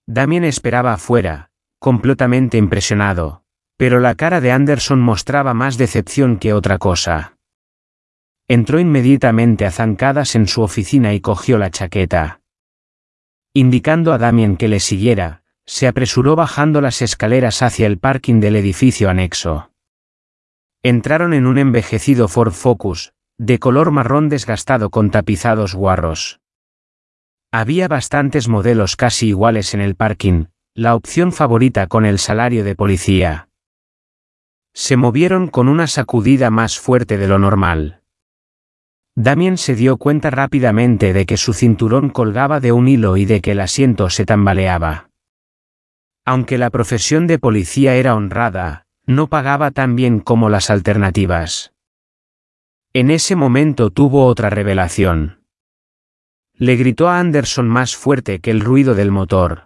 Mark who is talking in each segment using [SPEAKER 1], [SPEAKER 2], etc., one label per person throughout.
[SPEAKER 1] Damien esperaba afuera, completamente impresionado, pero la cara de Anderson mostraba más decepción que otra cosa. Entró inmediatamente a zancadas en su oficina y cogió la chaqueta. Indicando a Damien que le siguiera, se apresuró bajando las escaleras hacia el parking del edificio anexo. Entraron en un envejecido Ford Focus, de color marrón desgastado con tapizados guarros. Había bastantes modelos casi iguales en el parking, la opción favorita con el salario de policía. Se movieron con una sacudida más fuerte de lo normal. Damien se dio cuenta rápidamente de que su cinturón colgaba de un hilo y de que el asiento se tambaleaba. Aunque la profesión de policía era honrada, no pagaba tan bien como las alternativas. En ese momento tuvo otra revelación. Le gritó a Anderson más fuerte que el ruido del motor.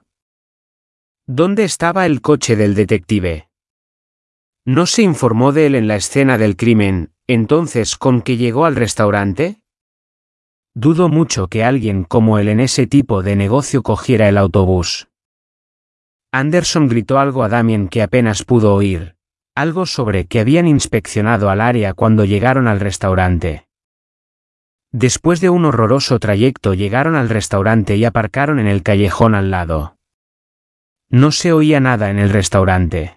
[SPEAKER 1] ¿Dónde estaba el coche del detective? ¿No se informó de él en la escena del crimen, entonces con que llegó al restaurante? Dudo mucho que alguien como él en ese tipo de negocio cogiera el autobús. Anderson gritó algo a Damien que apenas pudo oír, algo sobre que habían inspeccionado al área cuando llegaron al restaurante. Después de un horroroso trayecto llegaron al restaurante y aparcaron en el callejón al lado. No se oía nada en el restaurante.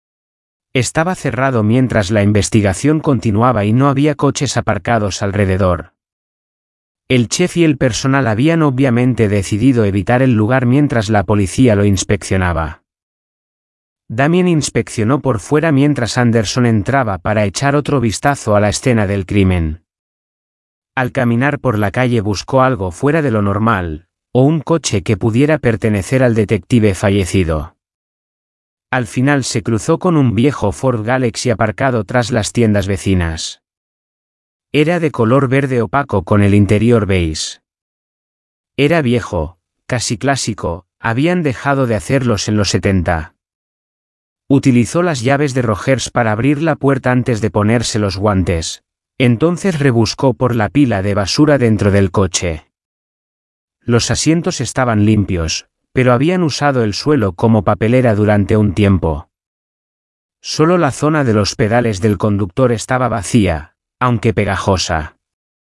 [SPEAKER 1] Estaba cerrado mientras la investigación continuaba y no había coches aparcados alrededor. El chef y el personal habían obviamente decidido evitar el lugar mientras la policía lo inspeccionaba. Damien inspeccionó por fuera mientras Anderson entraba para echar otro vistazo a la escena del crimen. Al caminar por la calle buscó algo fuera de lo normal, o un coche que pudiera pertenecer al detective fallecido. Al final se cruzó con un viejo Ford Galaxy aparcado tras las tiendas vecinas. Era de color verde opaco con el interior beige. Era viejo, casi clásico, habían dejado de hacerlos en los 70. Utilizó las llaves de Rogers para abrir la puerta antes de ponerse los guantes. Entonces rebuscó por la pila de basura dentro del coche. Los asientos estaban limpios, pero habían usado el suelo como papelera durante un tiempo. Solo la zona de los pedales del conductor estaba vacía, aunque pegajosa.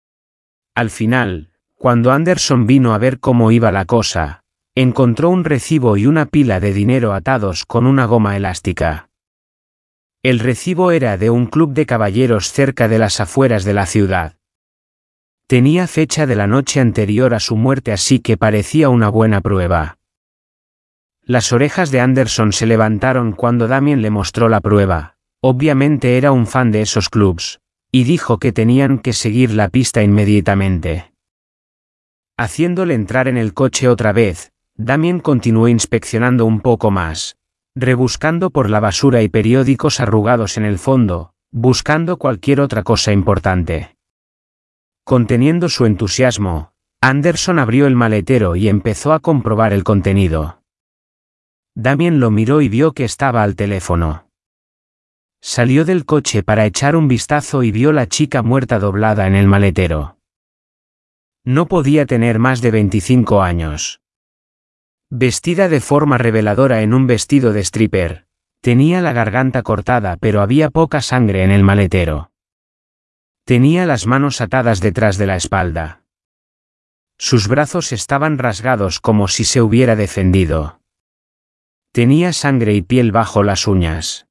[SPEAKER 1] Al final, cuando Anderson vino a ver cómo iba la cosa, encontró un recibo y una pila de dinero atados con una goma elástica. El recibo era de un club de caballeros cerca de las afueras de la ciudad. Tenía fecha de la noche anterior a su muerte, así que parecía una buena prueba. Las orejas de Anderson se levantaron cuando Damien le mostró la prueba. Obviamente era un fan de esos clubs, y dijo que tenían que seguir la pista inmediatamente. Haciéndole entrar en el coche otra vez, Damien continuó inspeccionando un poco más, rebuscando por la basura y periódicos arrugados en el fondo, buscando cualquier otra cosa importante. Conteniendo su entusiasmo, Anderson abrió el maletero y empezó a comprobar el contenido. Damien lo miró y vio que estaba al teléfono. Salió del coche para echar un vistazo y vio la chica muerta doblada en el maletero. No podía tener más de 25 años. Vestida de forma reveladora en un vestido de stripper, tenía la garganta cortada pero había poca sangre en el maletero. Tenía las manos atadas detrás de la espalda. Sus brazos estaban rasgados como si se hubiera defendido. Tenía sangre y piel bajo las uñas.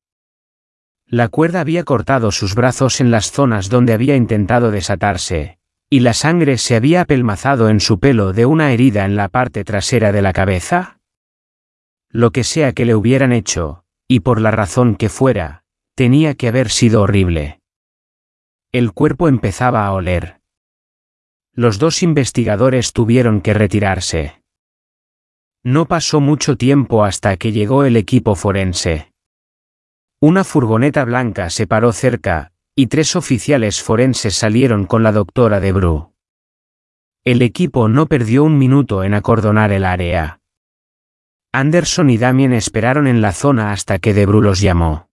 [SPEAKER 1] La cuerda había cortado sus brazos en las zonas donde había intentado desatarse, y la sangre se había apelmazado en su pelo de una herida en la parte trasera de la cabeza. Lo que sea que le hubieran hecho, y por la razón que fuera, tenía que haber sido horrible. El cuerpo empezaba a oler. Los dos investigadores tuvieron que retirarse. No pasó mucho tiempo hasta que llegó el equipo forense. Una furgoneta blanca se paró cerca, y 3 oficiales forenses salieron con la doctora Debru. El equipo no perdió un minuto en acordonar el área. Anderson y Damien esperaron en la zona hasta que Debru los llamó.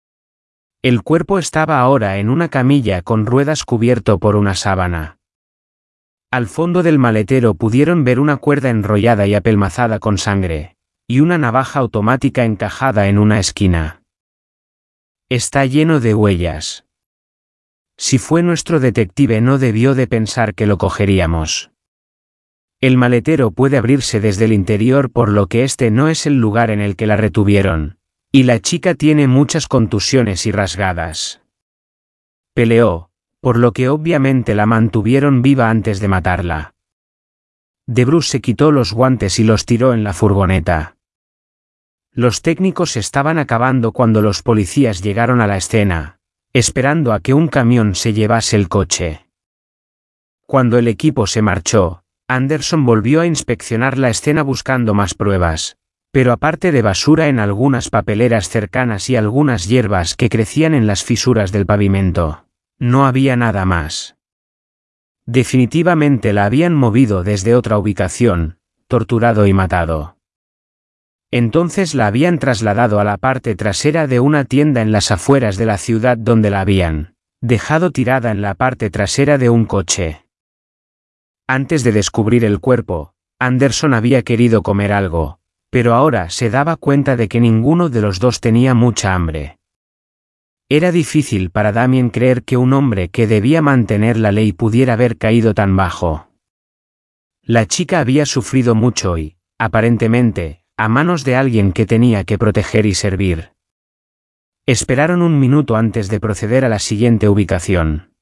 [SPEAKER 1] El cuerpo estaba ahora en una camilla con ruedas cubierto por una sábana. Al fondo del maletero pudieron ver una cuerda enrollada y apelmazada con sangre, y una navaja automática encajada en una esquina. Está lleno de huellas. Si fue nuestro detective no debió de pensar que lo cogeríamos. El maletero puede abrirse desde el interior por lo que este no es el lugar en el que la retuvieron, y la chica tiene muchas contusiones y rasgadas. Peleó, por lo que obviamente la mantuvieron viva antes de matarla. DeBruce se quitó los guantes y los tiró en la furgoneta. Los técnicos estaban acabando cuando los policías llegaron a la escena, esperando a que un camión se llevase el coche. Cuando el equipo se marchó, Anderson volvió a inspeccionar la escena buscando más pruebas, pero aparte de basura en algunas papeleras cercanas y algunas hierbas que crecían en las fisuras del pavimento, no había nada más. Definitivamente la habían movido desde otra ubicación, torturado y matado. Entonces la habían trasladado a la parte trasera de una tienda en las afueras de la ciudad donde la habían dejado tirada en la parte trasera de un coche. Antes de descubrir el cuerpo, Anderson había querido comer algo, pero ahora se daba cuenta de que ninguno de los dos tenía mucha hambre. Era difícil para Damien creer que un hombre que debía mantener la ley pudiera haber caído tan bajo. La chica había sufrido mucho y, aparentemente, a manos de alguien que tenía que proteger y servir. Esperaron un minuto antes de proceder a la siguiente ubicación.